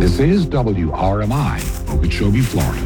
This is WRMI, Okeechobee, Florida.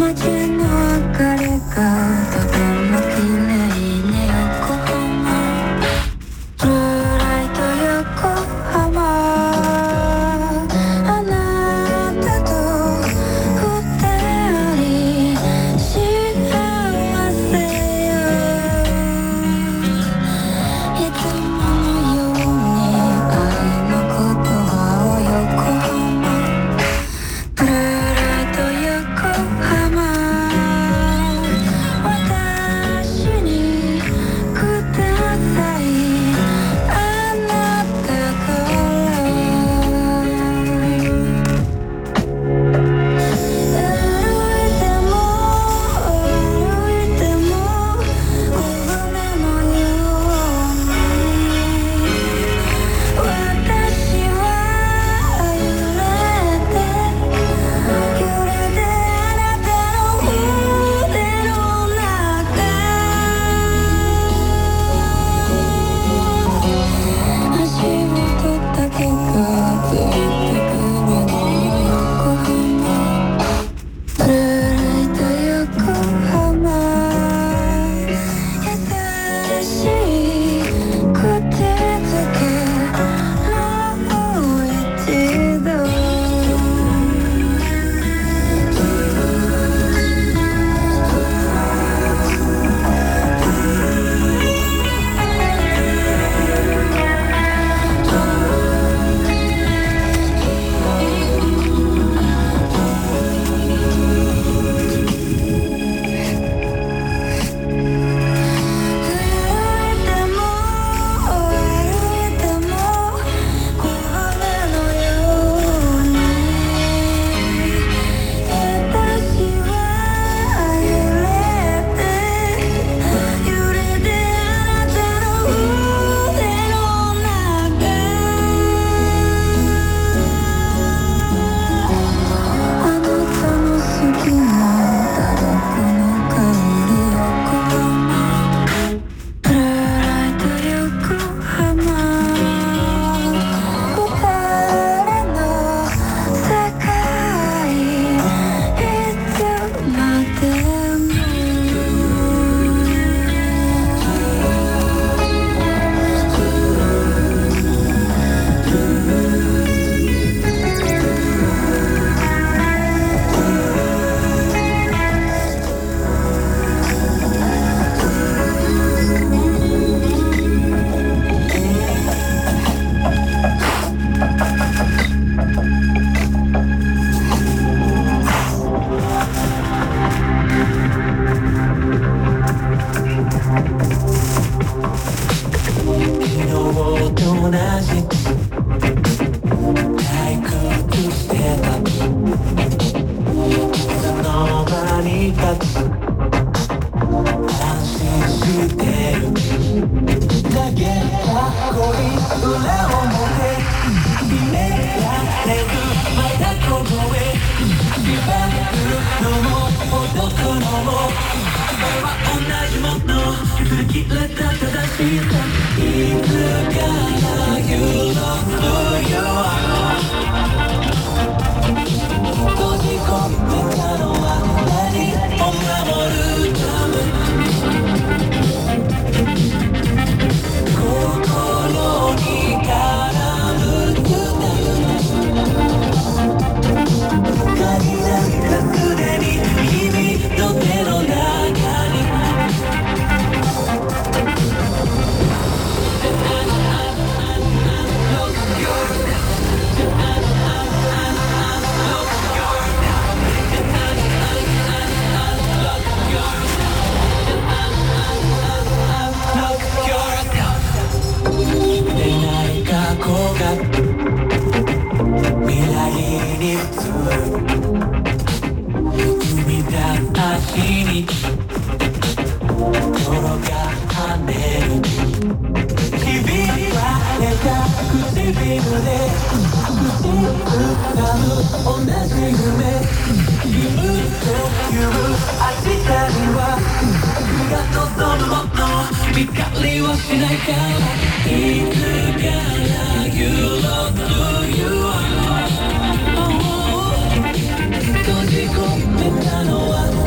閉じ込めたのは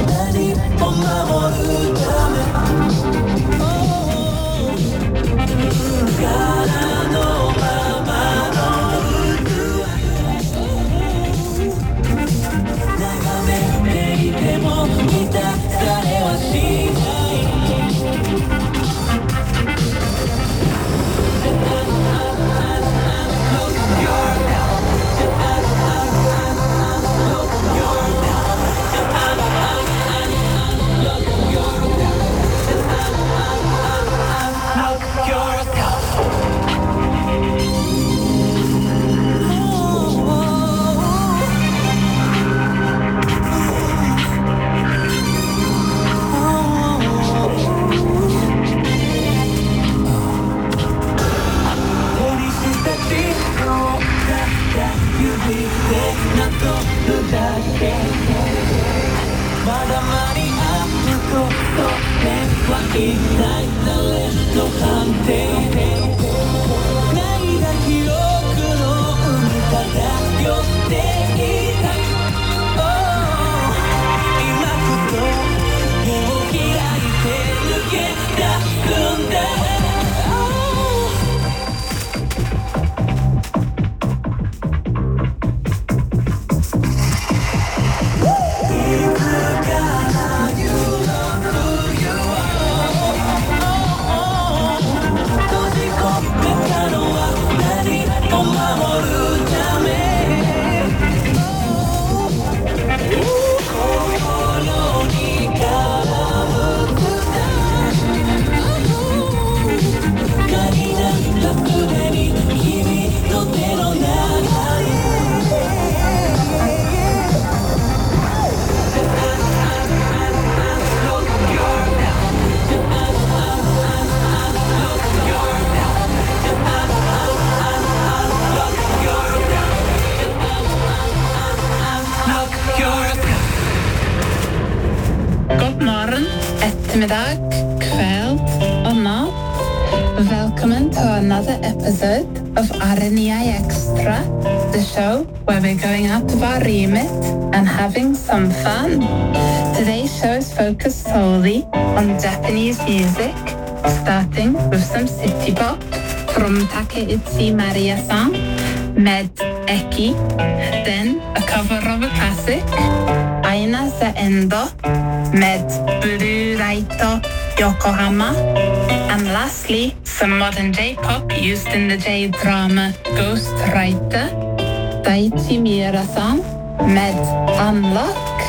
Eftermiddag, kväll och natt. Welcome to another episode of RNI Extra, the show where we're going out of our remit and having some fun. Today's show is focused solely on Japanese music, starting with some city pop from Takeichi Maria-san med Eki, then a cover of a classic, Aina Endo med Blue Light Yokohama, and lastly, some modern J-pop used in the J-drama Ghost Writer, Daichi Miura-san med Unlock.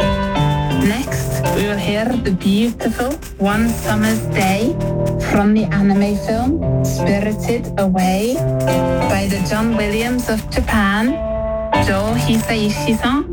Next, we will hear the beautiful One Summer's Day from the anime film Spirited Away by the John Williams of Japan, Joe Hisaishi-san.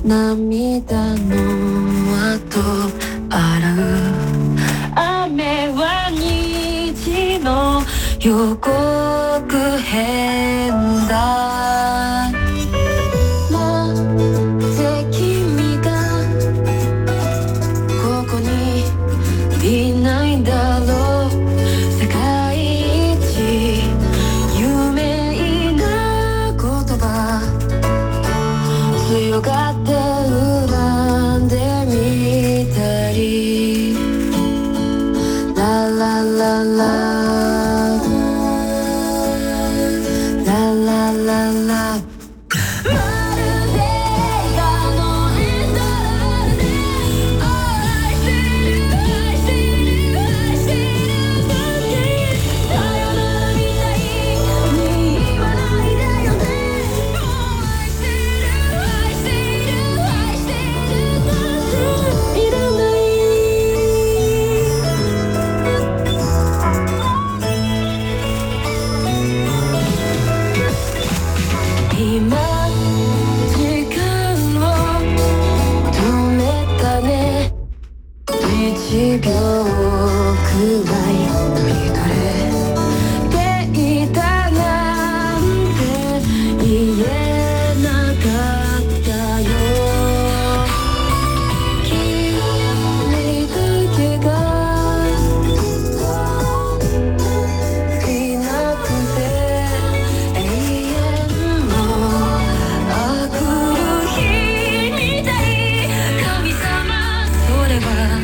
涙の後洗う雨は虹の予告編だなぜ君がここにいないんだろう世界一有名な言葉強がって恨んでみたりララララ1秒くらい見とれていたなんて言えなかったよ君だけがいなくて永遠のあくる日みたい神様それは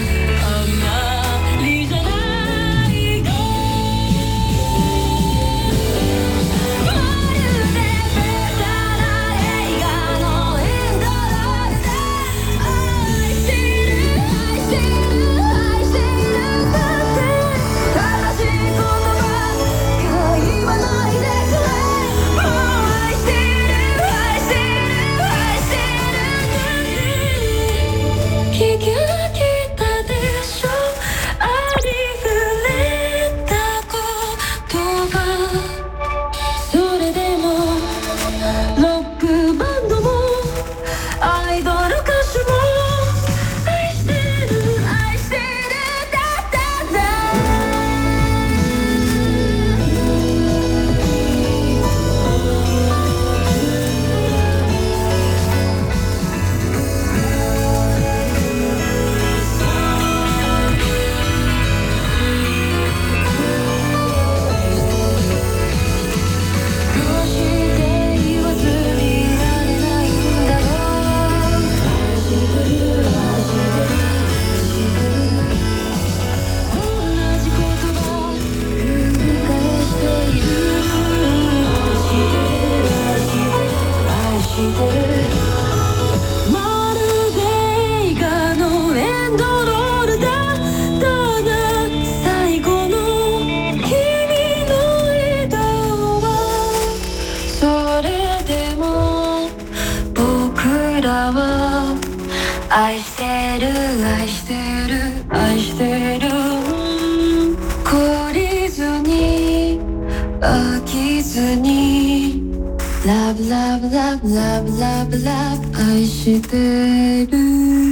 愛してる愛してる愛してる懲りずに飽きずに Love love love love love love 愛してる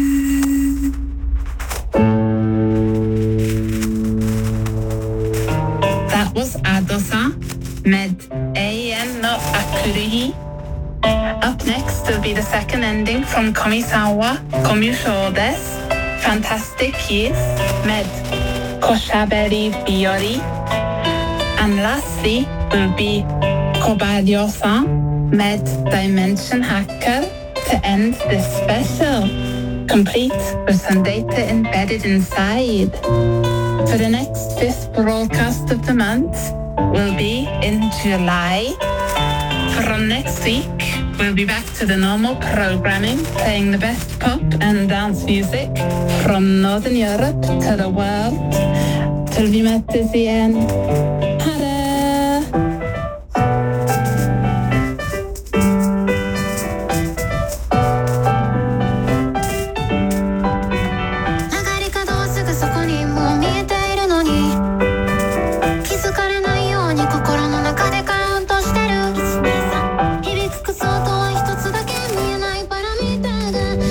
That was Adosa med Ein no Akurihi. Up next will be the second ending from Komisawa, Komusho desu, Fantastic Years, med Koshaberi Biori. And lastly will be Kobaryo-san, med Dimension Hacker to end this special, complete with some data embedded inside. For the next fifth broadcast of the month will be in July. From next week, we'll be back to the normal programming, playing the best pop and dance music from Northern Europe to the world. Till vi möttes igen. Ha det! 響くそうとは一つだけ見えないパラメーターが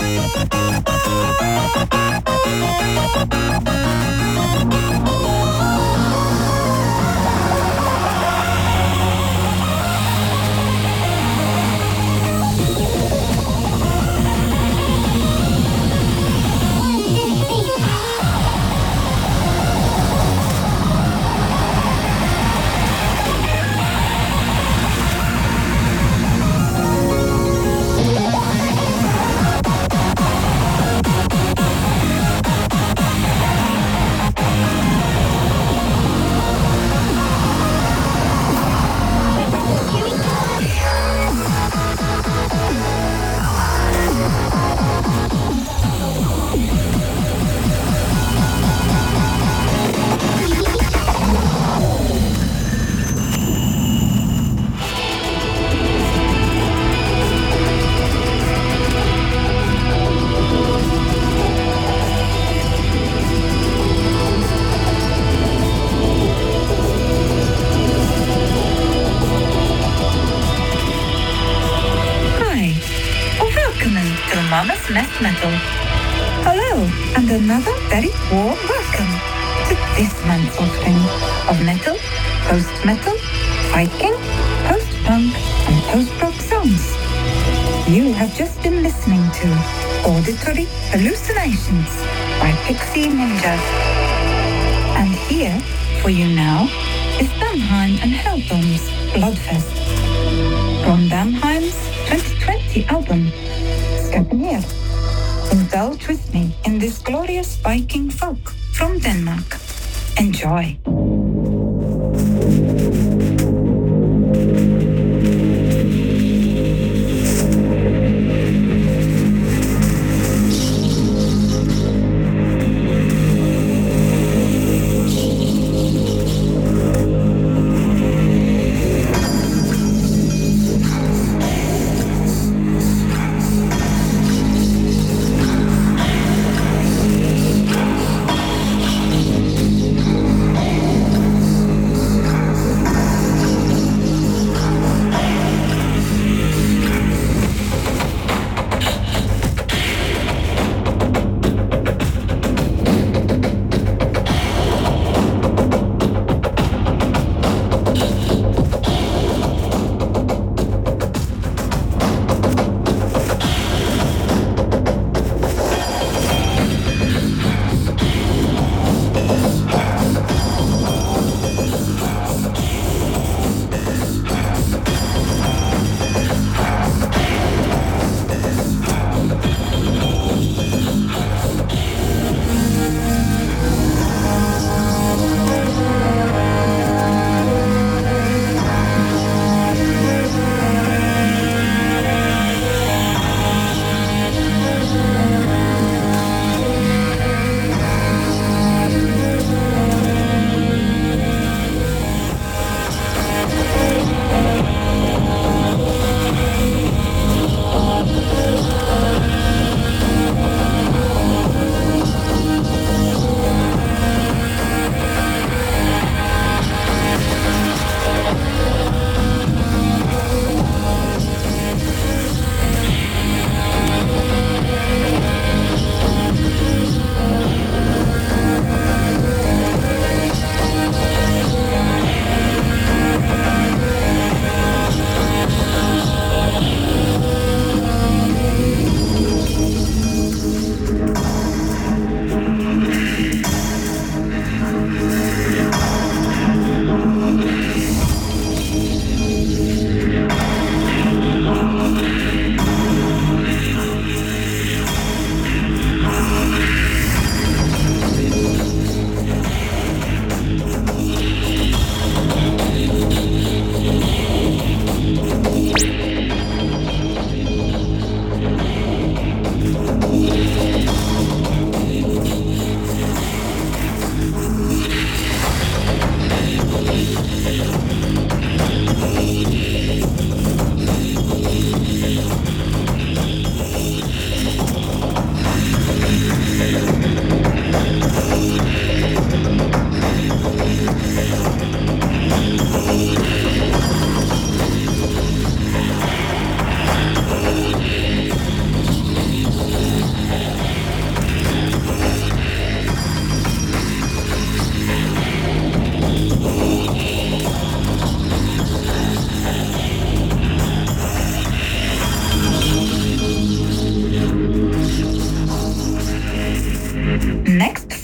Mama's Nest Metal. Hello, and another very warm welcome to this month's offering of metal, post-metal, Viking, post-punk, and post-rock songs. You have just been listening to Auditory Hallucinations by Pixie Ninja. And here, for you now, is Damheim and Hellbound's Bloodfest. From Damheim's 2020 album, Skapnir. Indulge with me in this glorious Viking folk from Denmark. Enjoy.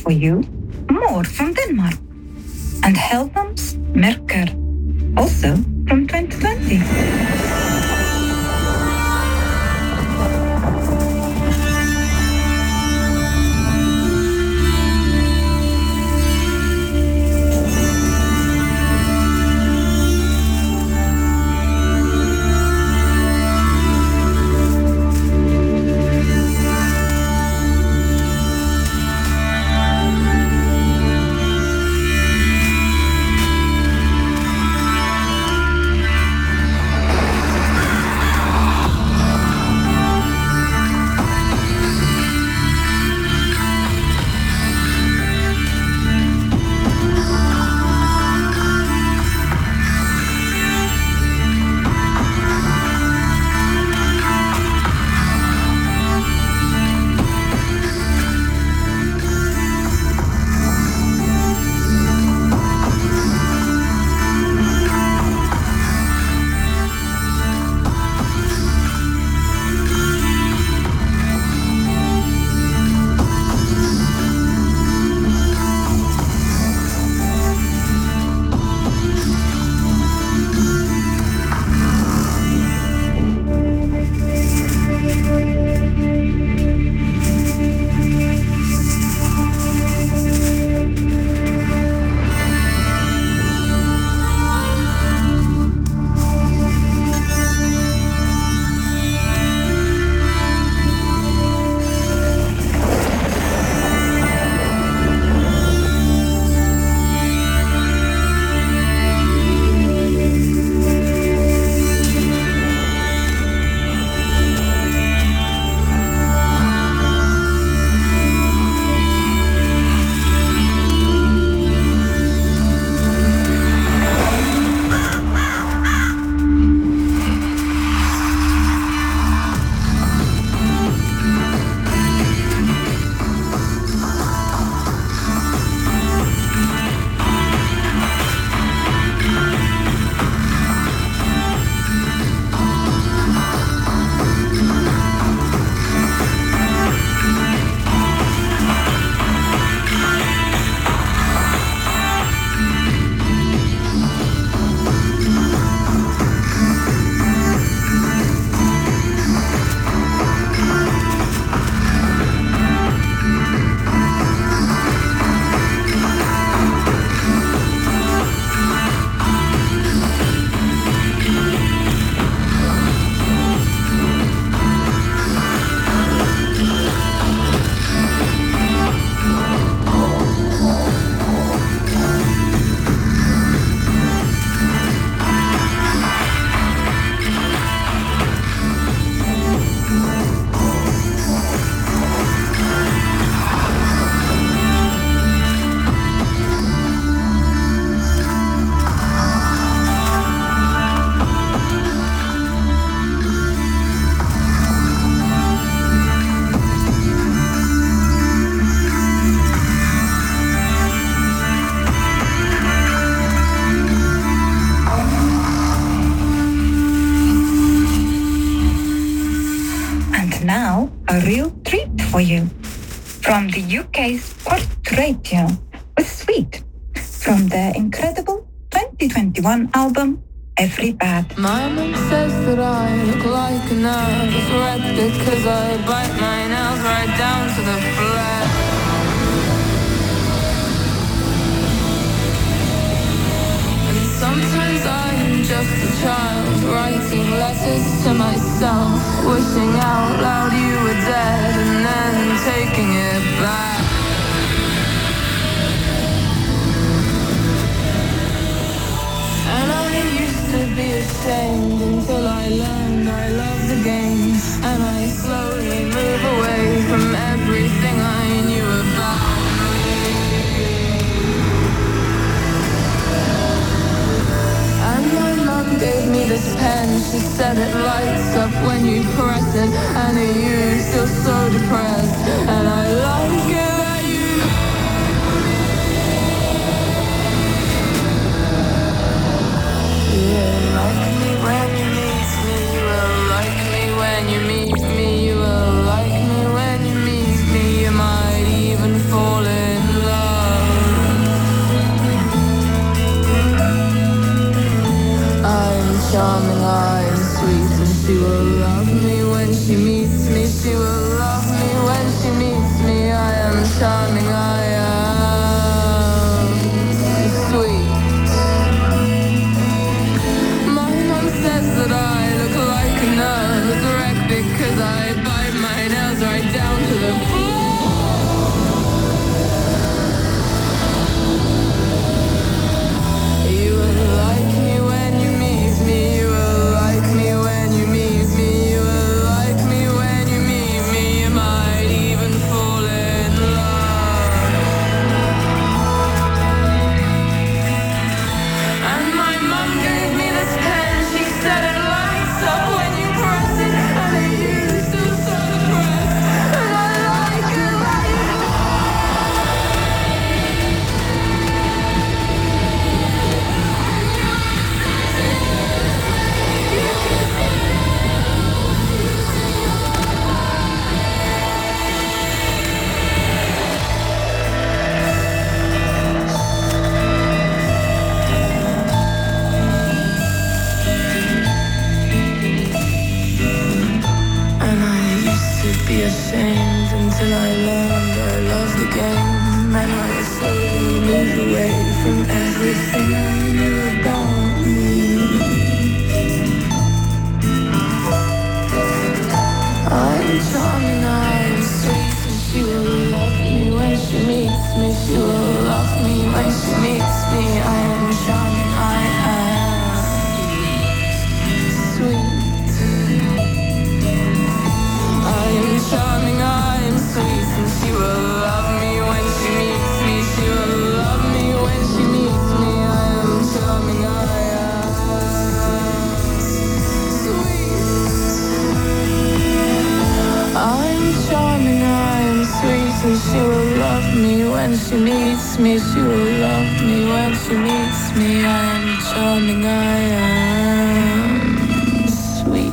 for you, more from Denmark. And Helmholtz Merker, also from 2020. A real treat for you. From the UK's Quartz Radio with Sweet, from their incredible 2021 album, Every Bad. My mom says that I look like a nervous wreck because I bite my nails right down to the flesh. And sometimes I'm just a child writing letters to myself, wishing out loud you were dead and then taking it back. And I used to be ashamed until I learned I love the game, and I slowly move away from everything I knew about me. And my mum gave me this pen, she said it lights up when you press it, and you feel so depressed, and I like it that you like me when you meet me, you will like me when you meet me, you will like me when you meet me, you might even fall in she will love me when she meets me. I am charming, I am sweet. My mom says that I look like a nervous wreck because I bite my nails right down to the floor. You will like me when you meet me. You will like me when you meet me. You will like me when you meet me. You might even fall in love. And my mom gave me this pen. She said it lights up when you press it, and it used to sort of press. And I like it like And I used to be ashamed until I learned I love the game. And I slowly moved away from everything I knew about me. I'm charming, I'm sweet, and she will love me when she meets me. She will love me when she meets me. I am charming, I am sweet. I am charming, I am sweet, and she will love me when she meets me. She will love me when she meets me. I am charming, I am sweet. I'm charming, I am sweet, and she will love me when she meets me. She will love me when she meets me. I am charming, I am sweet.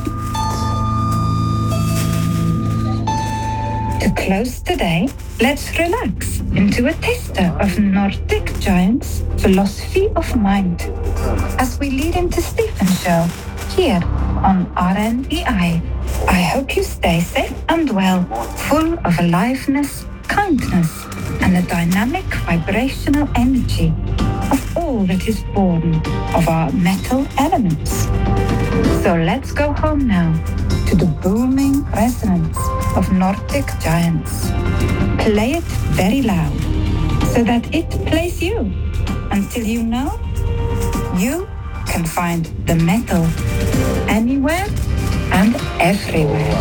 To close today, let's relax into a taster of Nordic Giants' philosophy of mind as we lead into Stephen's show here on RNEI. I hope you stay safe and well, full of aliveness, kindness, and a dynamic vibrational energy of all that is born of our metal elements. So let's go home now to the booming resonance of Nordic Giants. Play it very loud so that it plays you until you know you can find the metal anywhere and everywhere.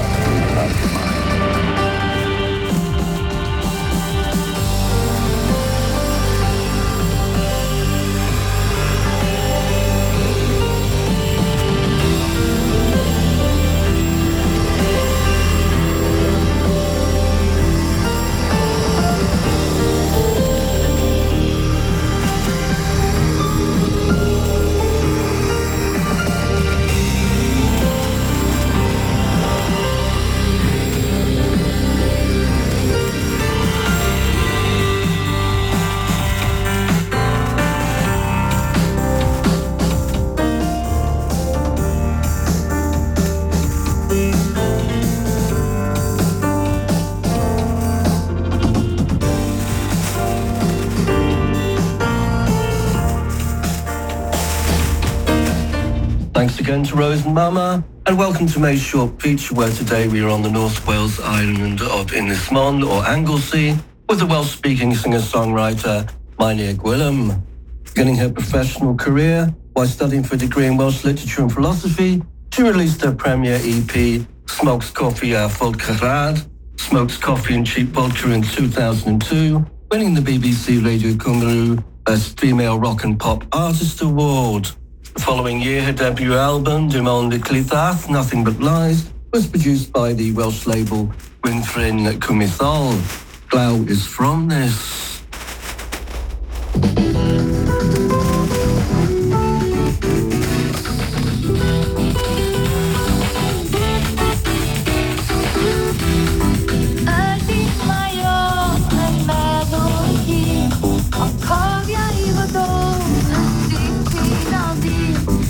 Thanks again to Rose and Mama, and welcome to May's Short Feature, where today we are on the North Wales island of Ynys Môn, or Anglesey, with the Welsh-speaking singer-songwriter Meinir Gwilym. Beginning her professional career while studying for a degree in Welsh literature and philosophy, she released her premiere EP, Smokes Coffee a Vodkarad, Smokes Coffee and Cheap Vodka, in 2002, winning the BBC Radio Cymru Best Female Rock and Pop Artist Award. The following year, her debut album, Dim Ond y Clyddath, Nothing But Lies, was produced by the Welsh label Gwynfryn Cwmithol. Glaw is from this.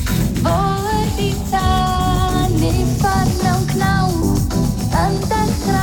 That's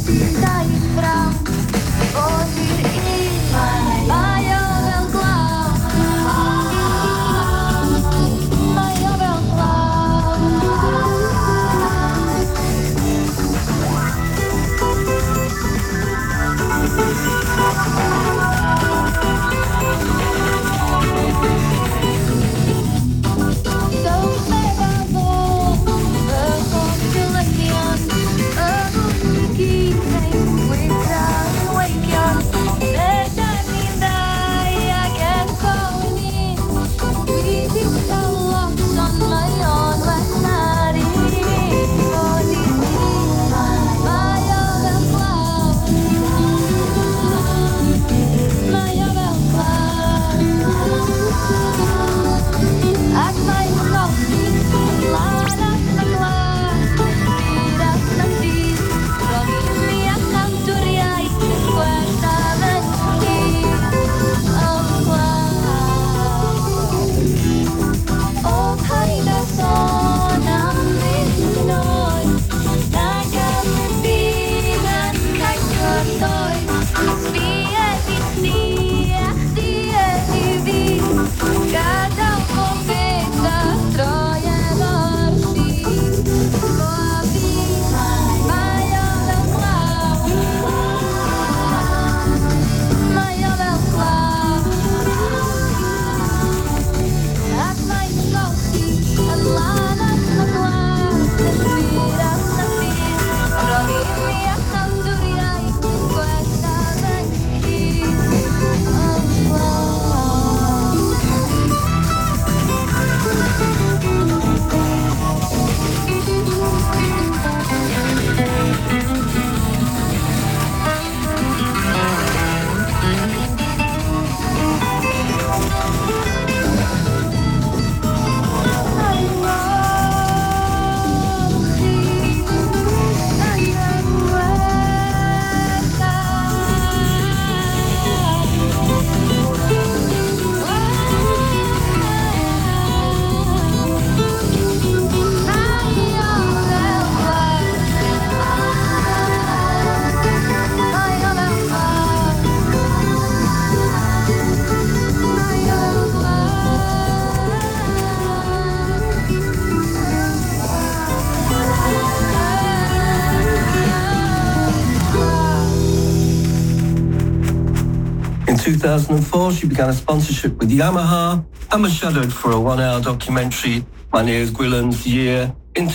2004, she began a sponsorship with Yamaha and was shadowed for a one-hour documentary, Mynheer Gwilym's Year, in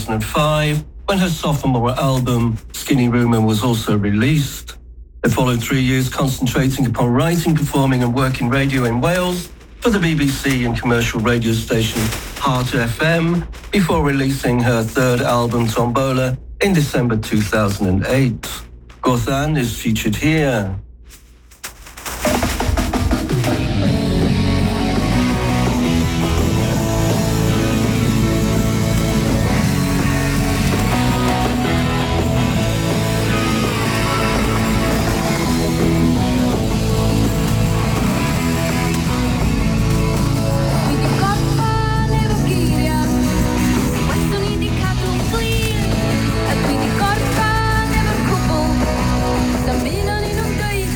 2005, when her sophomore album, Skinny Rumour, was also released. It followed 3 years concentrating upon writing, performing and working radio in Wales for the BBC and commercial radio station Heart FM, before releasing her third album, Tombola, in December 2008. Gothan is featured here. Bambino in un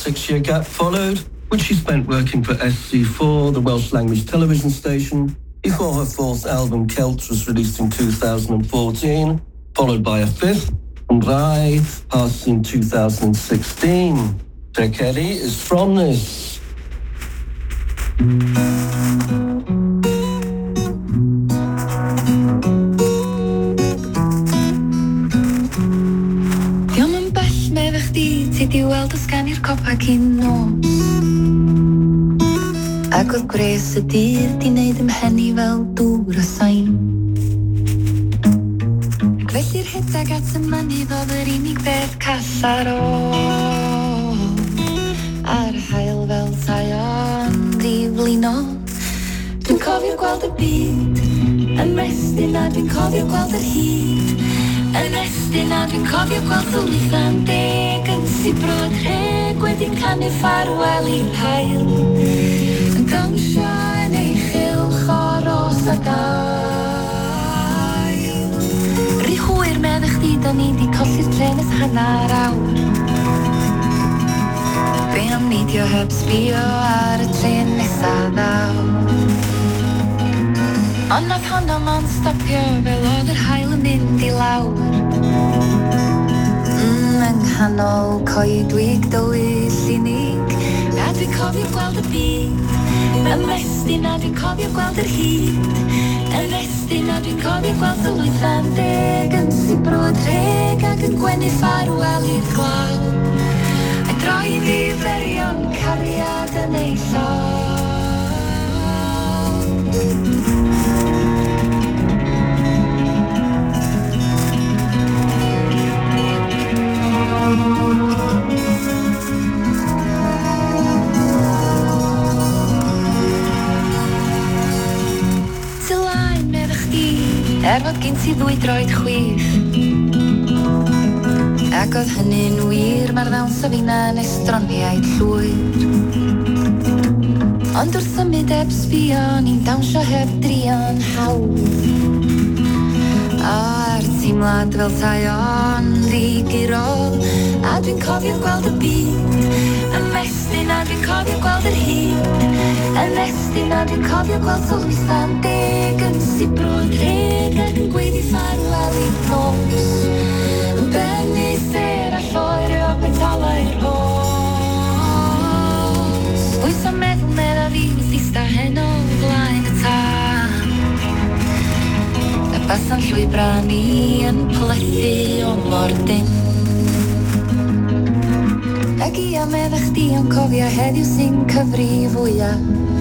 6-year gap followed, which she spent working for SC4, the Welsh language television station, before her fourth album, Celt, was released in 2014, followed by a fifth, Rai, passed in 2016. Kelly is from this. Diom yn bell meddwl chdi, ti di weld os gan i'r copa cyn nos. Ac oedd gres y dydd di neud ymhenni fel dŵr a sain. Felly'r hedag at y mynydd oedd yr unig beth call ar ôl. Ar hael fel tai ond i flino. Dwi'n cofio gweld y byd yn mestyn a dwi'n cofio gweld yr hyd yn estyn a dwi'n cofio gweld y wythan deg yn sibrwd rheg wedi'n canu ffarwel i'r hael yn dawnsio yn ei chylch o'r os a dael. Rhy hwyr meddwl chdi da ni di colli'r tren ys hanner awr. Be am neidio heb sbio ar y tren nesaf ddawr. Ond nath honno ma'n stopio fel oedd yr hael yn mynd i lawr. Yng nghanol coedwig dywyll unig, a dwi'n cofio gweld y byd ymestyn a dwi'n cofio gweld yr hyd yn estyn a dwi'n cofio gweld y wythan deg yn sibrwd rheg ac yn gwenu ffarwel i'r glaw. A droi ddiferion cariad yn ei llaw. Tylaen meddwl chdi, fod gen ti ddwy droed chwith. Ac oedd hynny'n wir, mae'r ddawns o finna'n estroniaid llwyr. Ond wrth symud eb sbio, ni'n dawnsio heb drio'n hawdd. A'r teimlad fel tai ond i giro, a dwi'n cofio gweld y byd ymestyn a dwi'n cofio gweld yr hyd yn estyn a dwi'n cofio gweld y wythan deg yn sibrwd rheg ac yn gweiddi ffarwel i'r nos. Yn benni ser a lloer o betalau'r hos. Bwys o meddwl medda fi wrth ista heno flaen y tân. Y basan llwybra ni yn plethu o mordyn. Ac i am meddwl chdi o'n cofio heddiw sy'n cyfri fwyaf.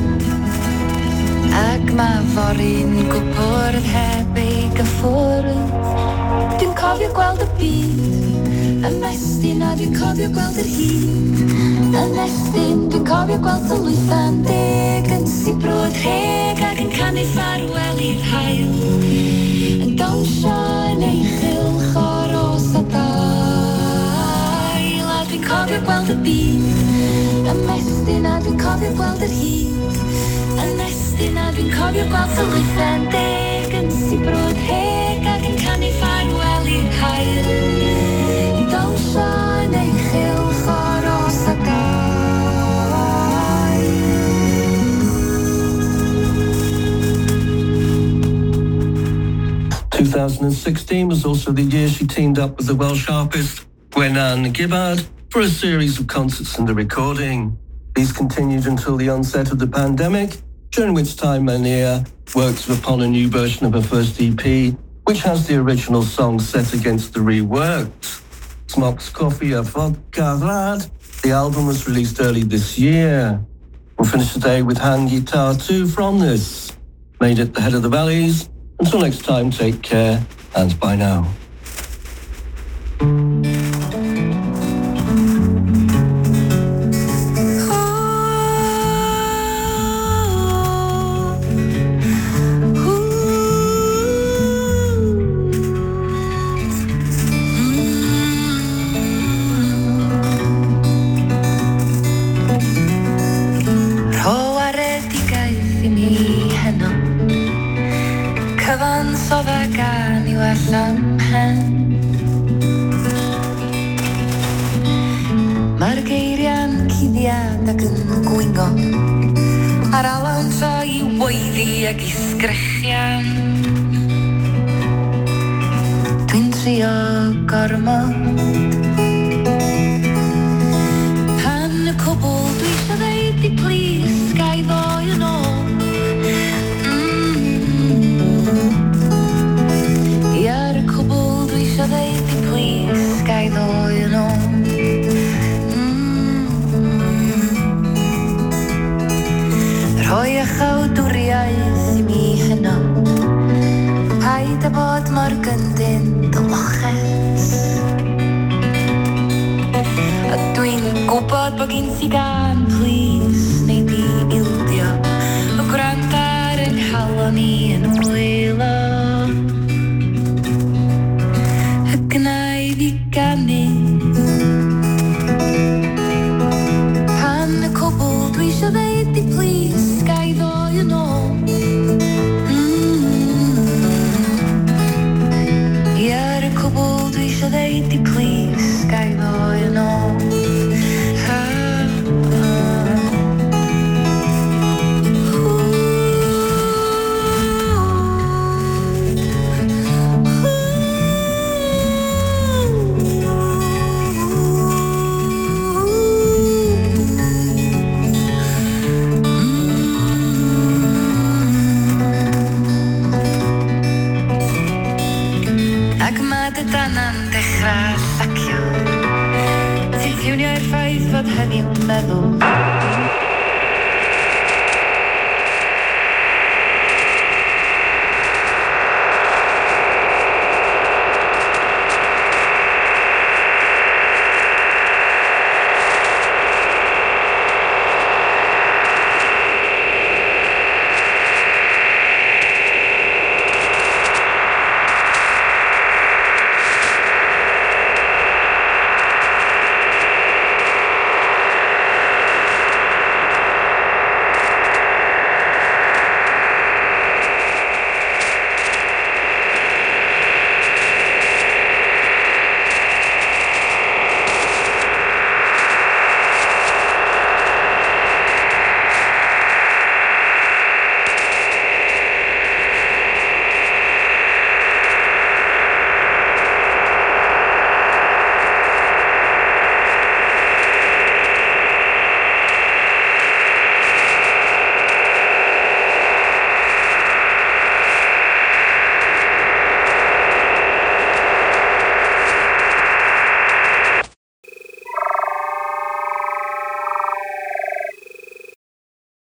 Ac mae fory'n gwbwrdd heb ei gyffwrdd. Dwi'n cofio gweld y byd ymestyn a dwi'n cofio gweld yr hyd yn estyn, dwi'n cofio gweld y wythan deg yn sibrwd rheg ac yn canu ffarwel i'r hael yn dawnsio yn ei chylch o'r os a dael. A dwi'n cofio gweld y byd ymestyn a dwi'n cofio gweld yr hyd yn estyn a dwi'n cofio gweld y wythan deg yn sibrwd rheg ac yn canu ffarwel i'r hael yn dawnsio yn ei chylch o'r os a dael. 2016 was also the year she teamed up with the Welsh harpist Gwenan Gibbard for a series of concerts and a recording. These continued until the onset of the pandemic, during which time Mania worked upon a new version of her first EP, which has the original song set against the reworked. Smokes Coffee a Vodka Rad. The album was released early this year. We'll finish today with Hand Guitar 2 from this. Made at the Head of the Valleys. Until next time, take care and bye now. Mae'r geiriau'n yn gwingo ar alawn tra I weiddi ag I sgrechian. Dwi'n trio gormod pan y cwbl dwi isio ddeud I please gai ddoi yn ôl. I ar y cwbl dwi isio ddeud I please gai ddoi yn ôl. Rhoi a chawdwriaeth I mi hynno paid a bod mor gyndyn dy loches. A dwi'n gwybod bod gyn ti gan please neu di ildio o gwrando ar yng nghalon I yn wylo. Y gnau fi ganu pan y cwbl dwi isio ddeud I please gai ddoi yn ôl. I ar y cwbl dwi isio ddeud I please gai ddoi yn ôl. Ac mae dy dana'n dechrau sacio Ti'n tiwnio'r ffaith fod heddiw'n meddwl